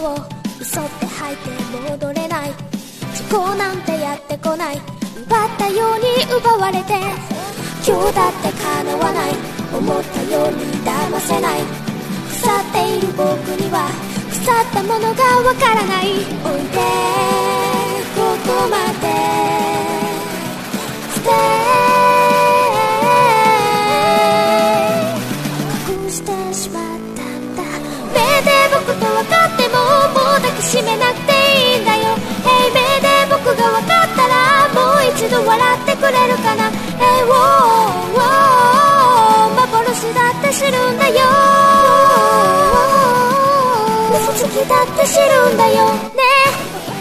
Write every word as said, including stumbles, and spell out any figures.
を嘘って吐いて戻れない。時効なんてやってこない。奪ったように奪われて今日だって叶わない。思ったように騙せない。腐っている僕には腐ったものがわからない。おいでここまでステイ隠してしまったんだ。目で僕と分かってももう抱きしめなくていいんだよ。Hey 目で僕が分かったらもう一度笑ってくれるかな。Hey ウォーウォー幻だって知るんだよ。嘘つきだって知るんだよね。